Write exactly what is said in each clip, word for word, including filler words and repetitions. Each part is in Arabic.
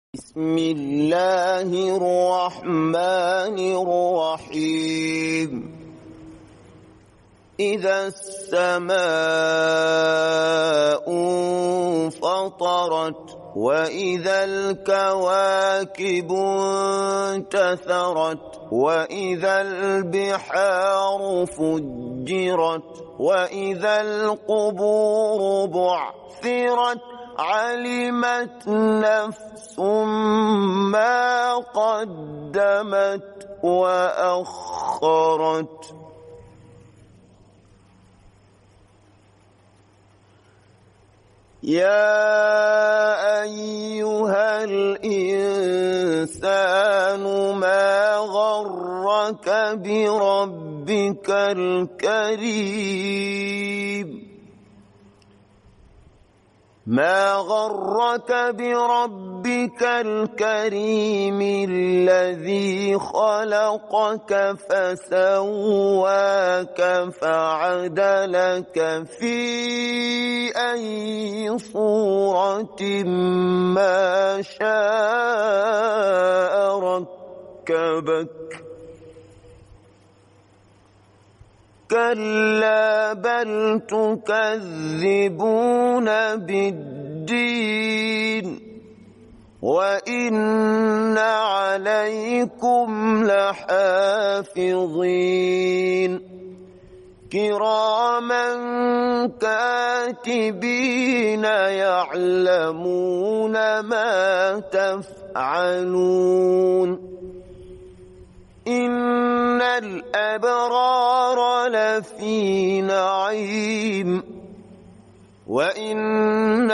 بسم الله الرحمن الرحيم. إذا السماء انفطرت وإذا الكواكب انتثرت وإذا البحار فجرت وإذا القبور بعثرت علمت نفس ما قدمت وأخرت. يا أيها الإنسان ما غرك بربك الكريم ما غرك بربك الكريم الذي خلقك فسواك فعدلك في أي صورة ما شاء ركبك. كلا بل تكذبون بالدين وإن عليكم لحافظين كراما كاتبين يعلمون ما تفعلون. إن الأبرار لفي نعيم وإن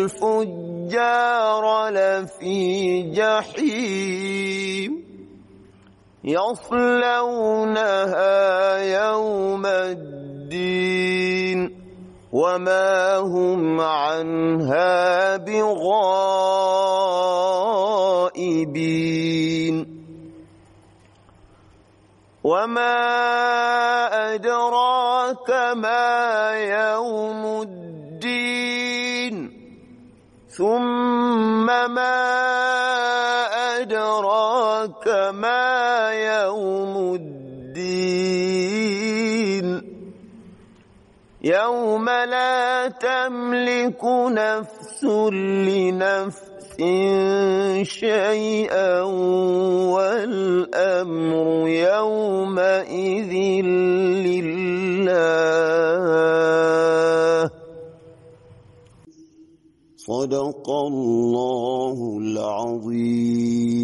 الفجار لفي جحيم يصلونها يوم الدين وما هم عنها بغائبين. وما أدراك ما يوم الدين ثم ما أدراك ما يوم الدين يوم لا تملك نفس لنفس شيئا والأمر يومئذ لله. صدق الله العظيم.